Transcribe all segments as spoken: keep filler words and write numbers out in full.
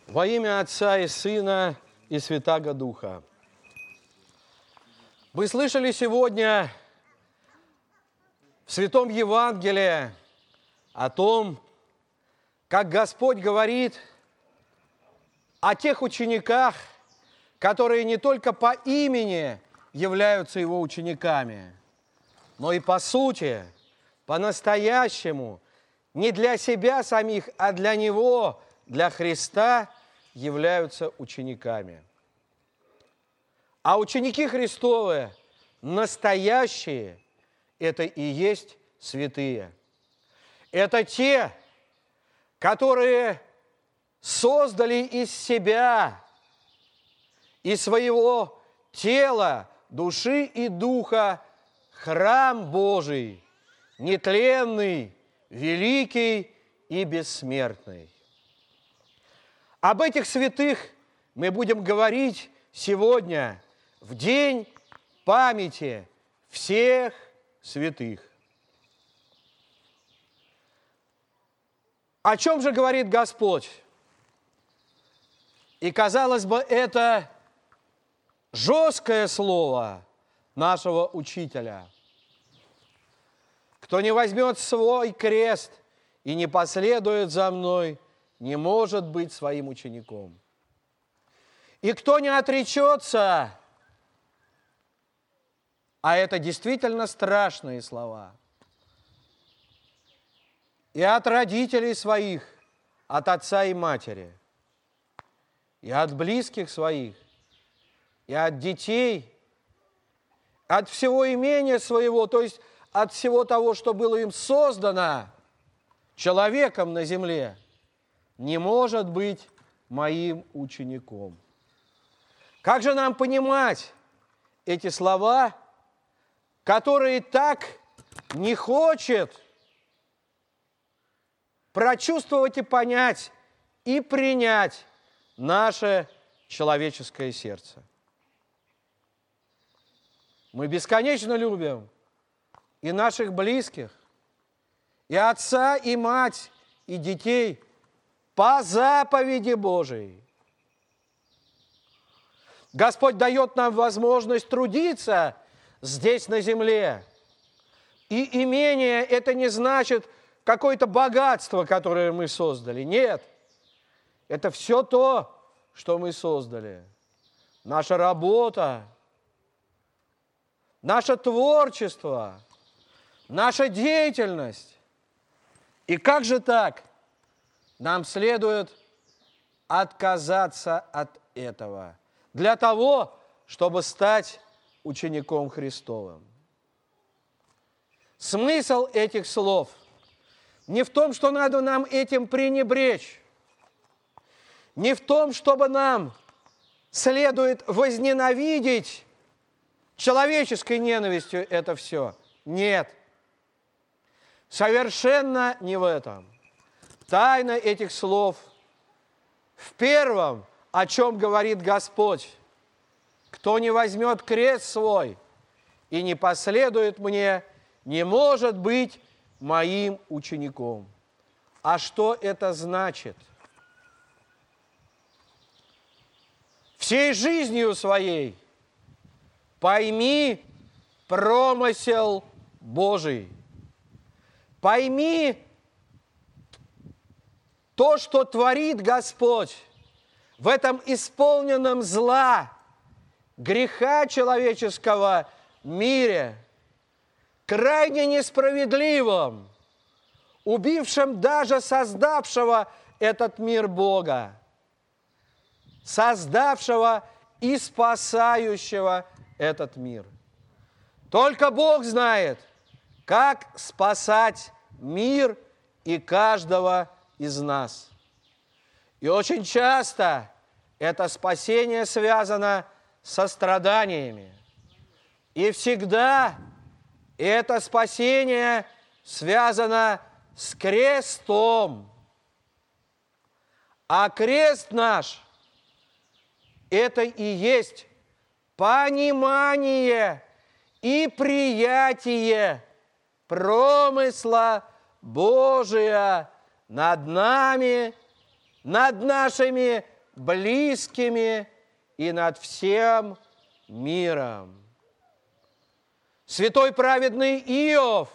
Во имя Отца и Сына и Святаго Духа. Вы слышали сегодня в Святом Евангелии о том, как Господь говорит о тех учениках, которые не только по имени являются Его учениками, но и по сути, по-настоящему, не для себя самих, а для Него, для Христа, являются учениками. А ученики Христовы, настоящие, это и есть святые. Это те, которые создали из себя, из своего тела, души и духа храм Божий, нетленный, великий и бессмертный. Об этих святых мы будем говорить сегодня, в день памяти всех святых. О чем же говорит Господь? И, казалось бы, это жесткое слово нашего учителя. Кто не возьмет свой крест и не последует за мной, не может быть своим учеником. И кто не отречется, а это действительно страшные слова, и от родителей своих, от отца и матери, и от близких своих, и от детей, от всего имения своего, то есть от всего того, что было им создано человеком на земле, не может быть моим учеником. Как же нам понимать эти слова, которые так не хочет прочувствовать и понять, и принять наше человеческое сердце? Мы бесконечно любим и наших близких, и отца, и мать, и детей по заповеди Божией. Господь дает нам возможность трудиться здесь на земле. И имение – это не значит какое-то богатство, которое мы создали. Нет, это все то, что мы создали. Наша работа, наше творчество, наша деятельность. И как же так? Нам следует отказаться от этого для того, чтобы стать учеником Христовым. Смысл этих слов не в том, что надо нам этим пренебречь, не в том, чтобы нам следует возненавидеть человеческой ненавистью это все. Нет, совершенно не в этом. Тайна этих слов в первом, о чем говорит Господь: кто не возьмет крест свой и не последует мне, не может быть моим учеником. А что это значит? Всей жизнью своей пойми промысел Божий. Пойми то, что творит Господь в этом исполненном зла, греха человеческого мире, крайне несправедливом, убившем даже создавшего этот мир Бога, создавшего и спасающего этот мир. Только Бог знает, как спасать мир и каждого из нас. И очень часто это спасение связано со страданиями. И всегда это спасение связано с крестом. А крест наш – это и есть понимание и приятие промысла Божия над нами, над нашими близкими и над всем миром. Святой праведный Иов,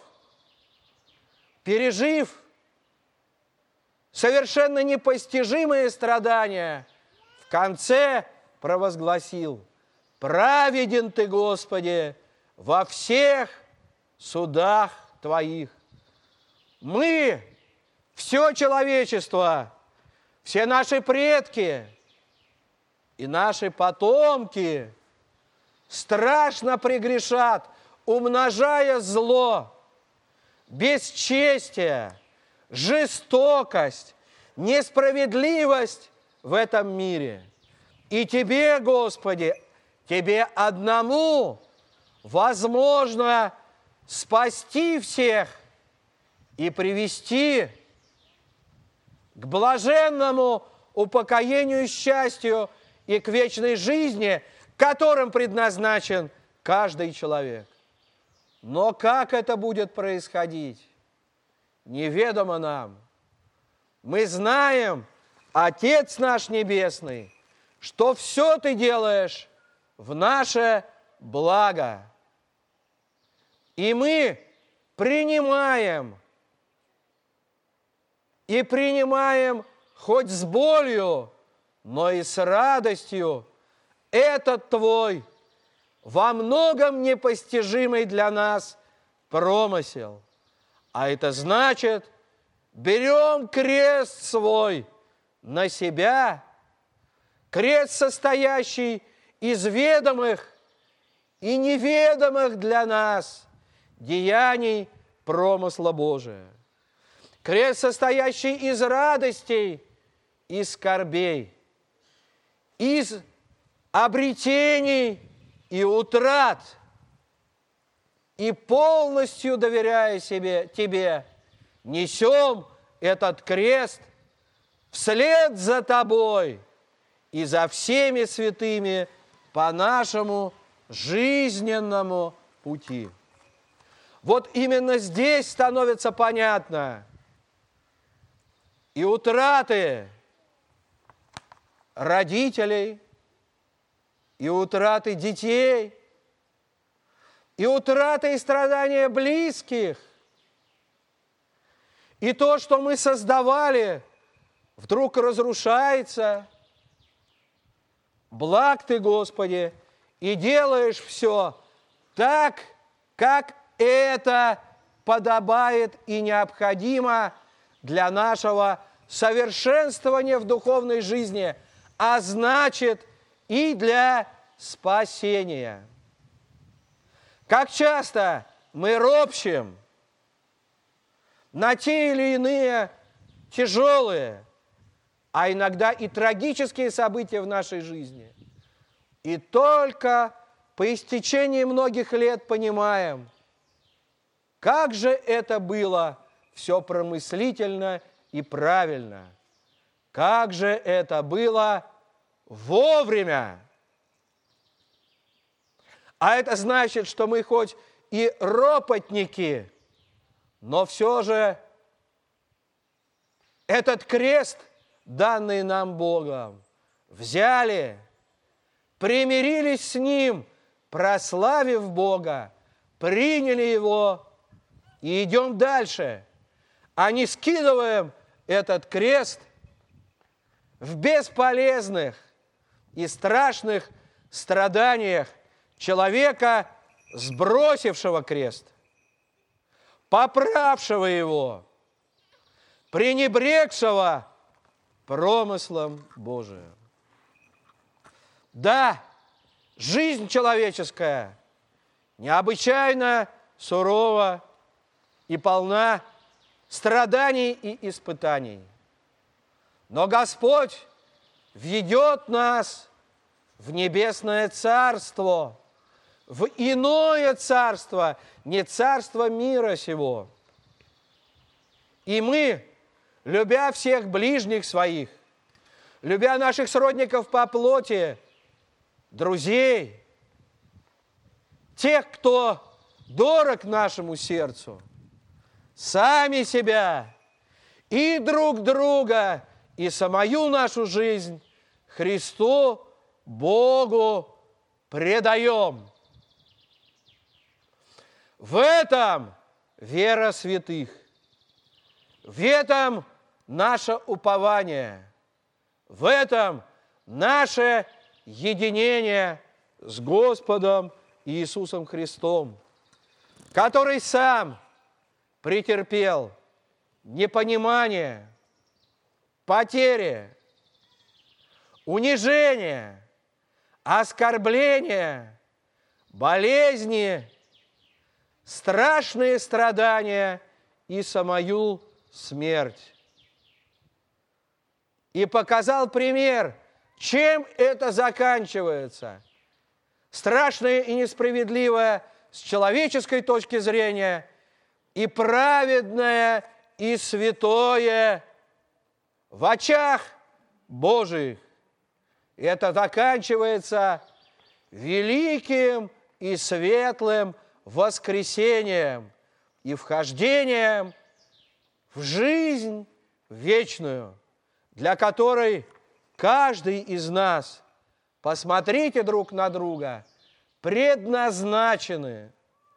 пережив совершенно непостижимые страдания, в конце провозгласил: «Праведен Ты, Господи, во всех судах Твоих». Мы, все человечество, все наши предки и наши потомки страшно прегрешат, умножая зло, бесчестие, жестокость, несправедливость в этом мире. И Тебе, Господи, Тебе одному возможно спасти всех и привести к блаженному упокоению и счастью и к вечной жизни, которым предназначен каждый человек. Но как это будет происходить, неведомо нам. Мы знаем, Отец наш Небесный, что все Ты делаешь в наше благо. И мы принимаем, и принимаем хоть с болью, но и с радостью этот Твой во многом непостижимый для нас промысел. А это значит, берем крест свой на себя, крест, состоящий из ведомых и неведомых для нас деяний промысла Божия. Крест, состоящий из радостей и скорбей, из обретений и утрат, и полностью доверяя себе, Тебе, несем этот крест вслед за Тобой и за всеми святыми по нашему жизненному пути. Вот именно здесь становится понятно и утраты родителей, и утраты детей, и утраты и страдания близких, и то, что мы создавали, вдруг разрушается. Благ Ты, Господи, и делаешь все так, как это подобает и необходимо для нашего совершенствования в духовной жизни, а значит и для спасения. Как часто мы ропщем на те или иные тяжелые, а иногда и трагические события в нашей жизни. И только по истечении многих лет понимаем, как же это было все промыслительно и правильно, как же это было вовремя. А это значит, что мы хоть и ропотники, но все же этот крест, данный нам Богом, взяли, примирились с Ним, прославив Бога, приняли Его и идем дальше, а не скидываем этот крест в бесполезных и страшных страданиях человека, сбросившего крест, поправшего его, пренебрегшего промыслом Божиим. Да, жизнь человеческая необычайно сурова и полна страданий и испытаний. Но Господь ведет нас в небесное царство, в иное царство, не царство мира сего. И мы, любя всех ближних своих, любя наших сродников по плоти, друзей, тех, кто дорог нашему сердцу, сами себя и друг друга, и самую нашу жизнь Христу Богу предаем. В этом вера святых, в этом наше упование, в этом наше единение с Господом Иисусом Христом, который сам претерпел непонимание, потери, унижение, оскорбление, болезни, страшные страдания и самую смерть. И показал пример, чем это заканчивается. Страшное и несправедливое с человеческой точки зрения, и праведное и святое в очах Божиих. И это заканчивается великим и светлым воскресением и вхождением в жизнь вечную, для которой каждый из нас, посмотрите друг на друга, предназначены.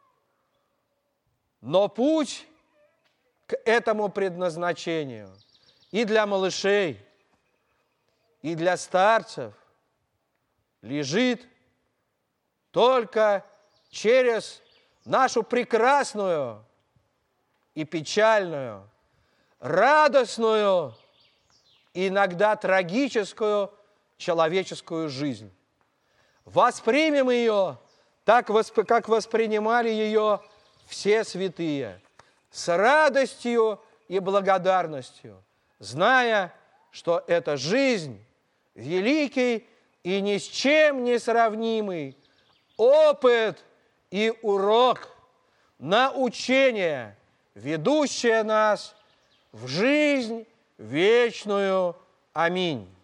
Но путь к этому предназначению и для малышей, и для старцев лежит только через нашу прекрасную и печальную, радостную, иногда трагическую человеческую жизнь. Воспримем ее так, как воспринимали ее все святые, с радостью и благодарностью, зная, что эта жизнь великий и ни с чем не сравнимый опыт и урок, научение, ведущее нас в жизнь вечную. Аминь.